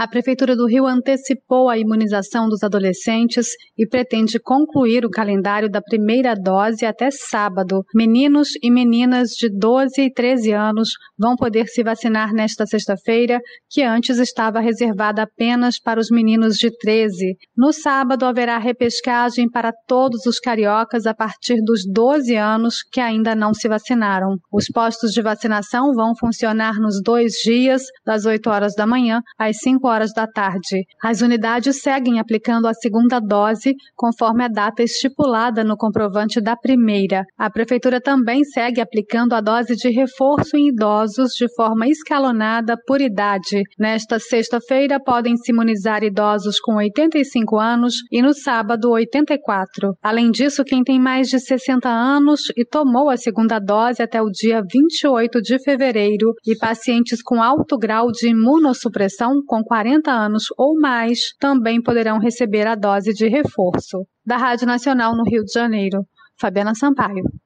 A Prefeitura do Rio antecipou a imunização dos adolescentes e pretende concluir o calendário da primeira dose até sábado. Meninos e meninas de 12 e 13 anos vão poder se vacinar nesta sexta-feira, que antes estava reservada apenas para os meninos de 13. No sábado, haverá repescagem para todos os cariocas a partir dos 12 anos que ainda não se vacinaram. Os postos de vacinação vão funcionar nos 2 dias, das 8 horas da manhã às 5 horas da tarde. As unidades seguem aplicando a segunda dose, conforme a data estipulada no comprovante da primeira. A Prefeitura também segue aplicando a dose de reforço em idosos de forma escalonada por idade. Nesta sexta-feira, podem se imunizar idosos com 85 anos e no sábado 84. Além disso, quem tem mais de 60 anos e tomou a segunda dose até o dia 28 de fevereiro e pacientes com alto grau de imunossupressão com 40 anos ou mais também poderão receber a dose de reforço. Da Rádio Nacional no Rio de Janeiro, Fabiana Sampaio.